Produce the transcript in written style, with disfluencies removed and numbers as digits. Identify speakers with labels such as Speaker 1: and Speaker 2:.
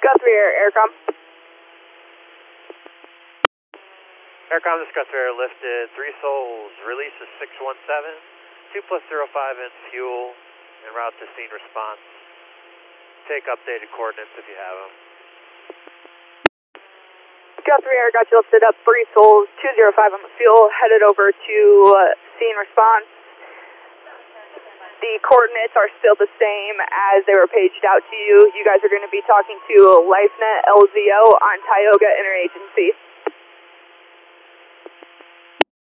Speaker 1: Guthrie Air, Aircom.
Speaker 2: Aircom, this Guthrie Air lifted 3 souls, release is 617, 2+05 in fuel, en route to scene response. Take updated coordinates if you have them.
Speaker 1: Guthrie Air got you lifted up 3 souls, 205 on the fuel, headed over to scene response. The coordinates are still the same as they were paged out to you. You guys are going to be talking to LifeNet LZO on Tioga Interagency.